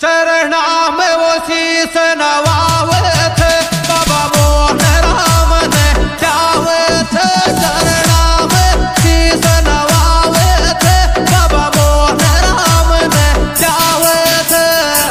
चरणा में वो शीस नवावे थे बाबा मोहन राम ने जावे थे। चरणा में शीस नवावे थे बाबा मोहन राम ने जावे थे।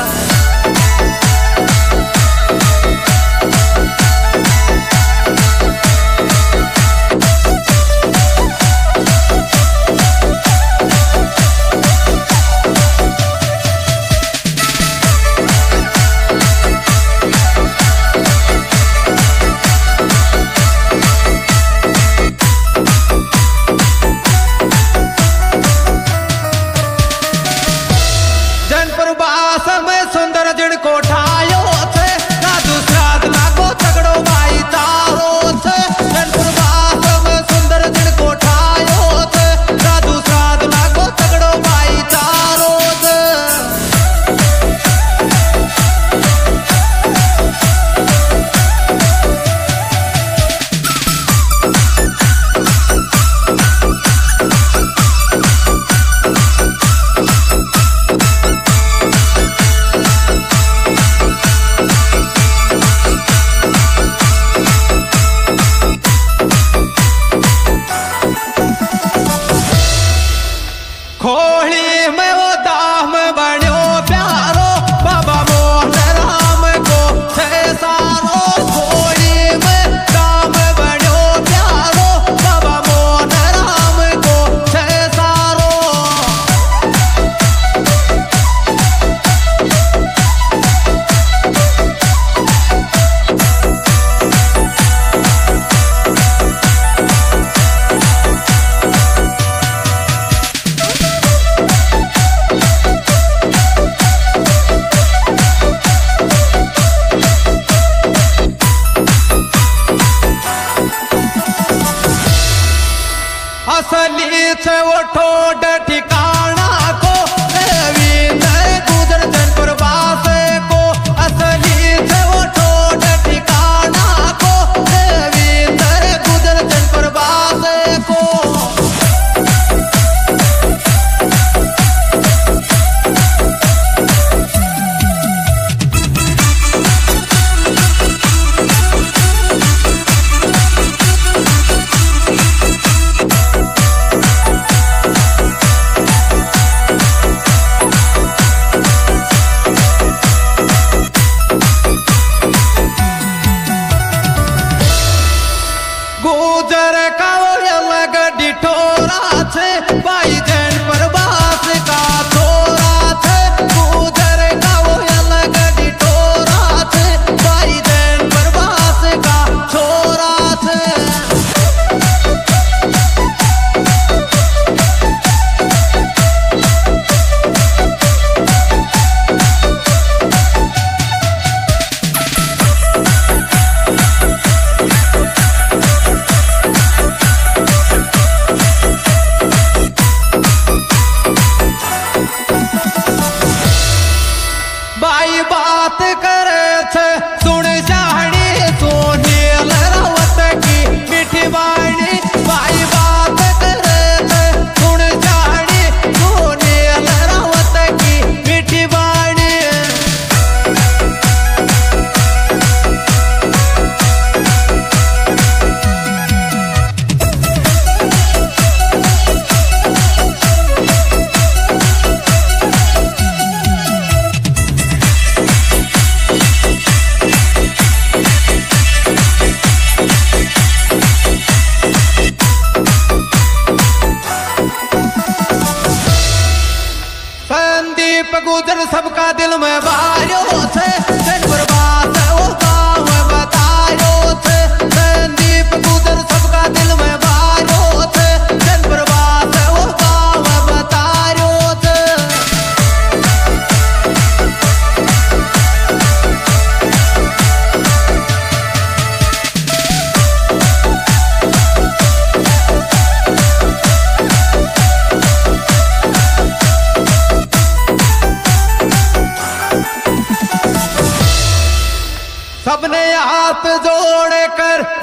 में सुंदर जिनको ठायो थे राजू श्राद्ध लागो तगड़ो भाई तारो थे। जनपुरवास में सुंदर जिनको ठायो थे राजू श्राद्ध लागो तगड़ो भाई तारो थे। खोली में वो दाम बन्यो प्यारो बाबा मोहन राम को छे सारो। खोली में दाम बन्यो प्यारो बाबा मोहन राम को छे सारो। असली से वो ठोड ठिकाना को गुजर जनपुरवास को। असली से वो ठोड ठिकाना को गुजर जनपुरवास को। गुजर का वो अलग डिठोरा थे भाई जनपुरवास का छोरा थे। गुजर का वो अलग डिठोरा थे भाई जनपुरवास का छोरा थे। भाई बात करे थे सुन शाहनी सोनी रावत की मीठी वाणी। भाई बात करे थे सुन शाहनी सोनी रावत की मीठी वाणी। संदीप गुजर सबका दिल में बायो थे जनपुरवास वो गाँव बतायो थे। संदीप गुजर सबका दिल में बायो थे जनपुरवास वो गाँव बतायो थे। सबने हाथ जोड़ कर